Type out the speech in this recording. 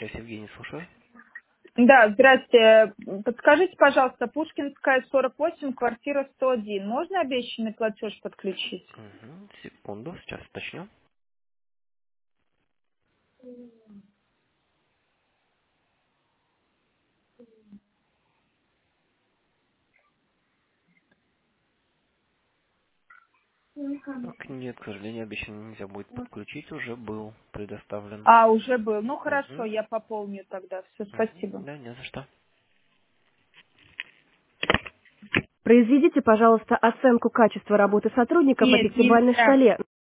Связь, Евгений, слушаю. Да, здрасте. Подскажите, пожалуйста, Пушкинская, 48, квартира 101. Можно обещанный платеж подключить? Угу, секунду, сейчас уточню. Так, нет, к сожалению, обещанный нельзя будет подключить, уже был предоставлен. А, уже был. Ну, хорошо, Угу. я пополню тогда. Все, спасибо. Да, не за что. Произведите, пожалуйста, оценку качества работы сотрудника по Нет, пятибалльной нельзя. шкале.